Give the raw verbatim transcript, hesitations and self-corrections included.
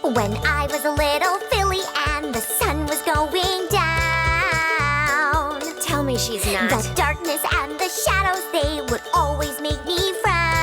When I was a little filly and the sun was going down. Tell me she's not. The darkness and the shadows, they would always make me frown.